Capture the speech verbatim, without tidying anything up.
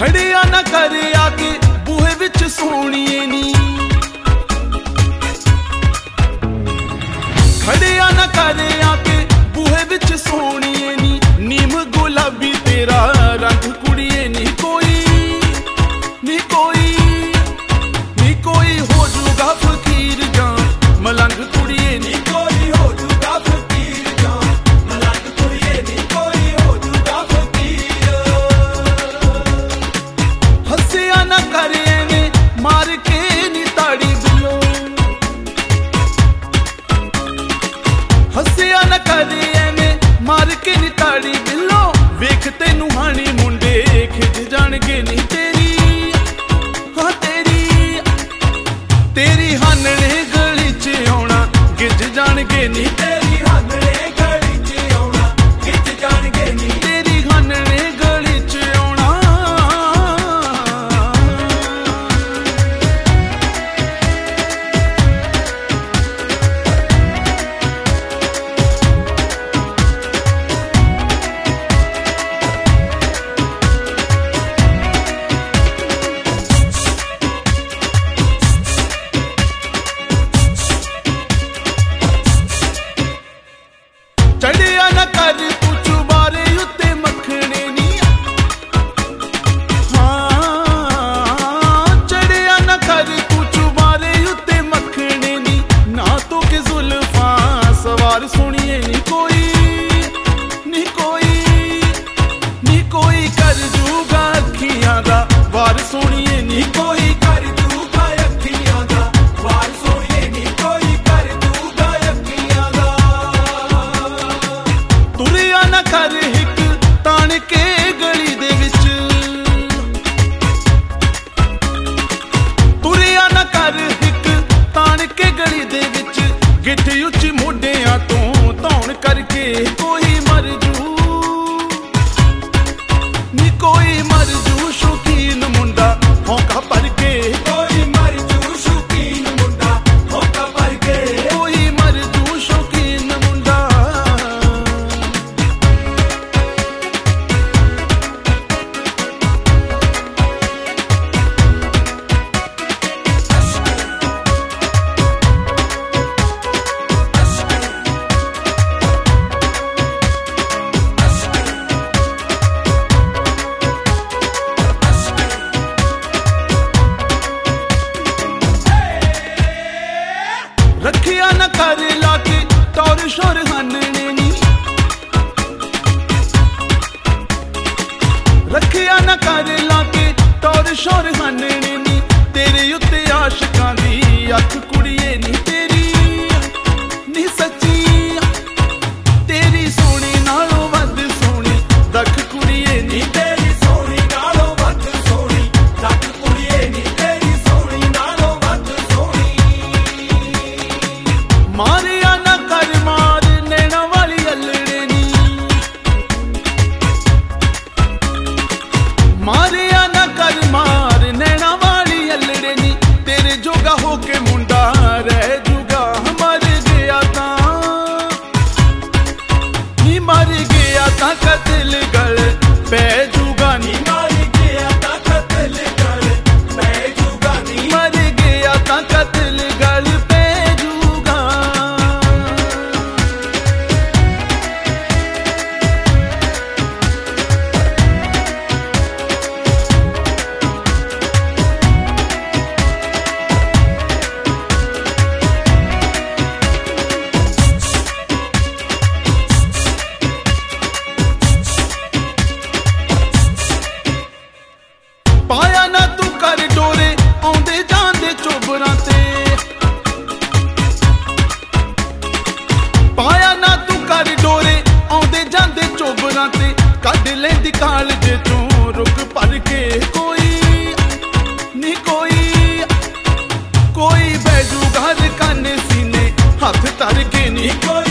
खड़िया ना कर आके बूहे विच सोहणीए नी, खड़िया ना कर आके बूहे विच सोहणीए नी, नीम गुलाबी तेरा रंग कुड़िए नी कोई नी कोई नी कोई हो जूगा फकीर जां मलंग कुड़िए नी कोई हो जूगा फकीर जां मलंग कुड़िए नी कोई हो जूगा फकीर। हसिया ना कर एवें मार के नी ताड़ी बिलो, हसिया ना कर एवें मार के नी ताड़ी बिलो, वेख तैनू हानी मुंडे खिज जाणगे नी तेरी हाँ तेरी तेरी हानने गली च आउणा गिज जाणगे नी तेरी हानने गली च आउणा गिज जाणगे नी तेरी हानने गली च आउणा। चढ़िया ना कर तू चुबारे उत्ते मखने नी, हाँ चढ़िया ना कर तू चुबारे उत्ते मखने नी, ना तो के जुल्फा सवार सुनिए नी कोई नी कोई नी कोई कर जूगा अखियां दा वार सुनिए नी कोई कर जूगा अखियां दा वार सुनिए नी कोई कर जूगा अखियां दा। तुरिया ना कर हिक तान के गली दे विच, तुरिया ना कर हिक तान के गली दे विच, गिठ उच्ची मोढियां तो धौण करके कोई मर जू नी कोई मर जू शौकीन मुंडा होका भर के कोई मर जू शौकीन मुंडा होका भर के कोई मर जू शौकीन मुंडा। रखिया ना कर लाके टौर शोर हानने नी, रखिया ना कर लाके टौर शोर हानने नी, तेरे उत्ते आशिकां दी अख कुड़िए नी तेरी नी सच्ची तेरी सोहनी नालों वध सोहनी दख कुड़िए नी तेरी सोहनी नालों वध सोहनी दख कुड़िए नी तेरी सोहनी नालों वध सोहनी। मारिया ना कर मार नैना वाली अल्लड़े नी, मारिया ना कर मार नैना वाली अल्लड़े नी, तेरे जोगा होके मुंडा रह जूगा मर गया ता नी मर गया ता कतल गल पै जूगा नी मर गया ता कतल गल पै जूगा नी मर गया ता कतल गल पै जूगा। पाया ना तू कर डोरे आउंदे जांदे चोबरां ते, पाया ना तू कर डोरे आउंदे जांदे चोबरां ते, कढ लैंदी कालज चों रुक भर के कोई नी कोई कोई बैजू घर कन सीने हथ धर के नी कोई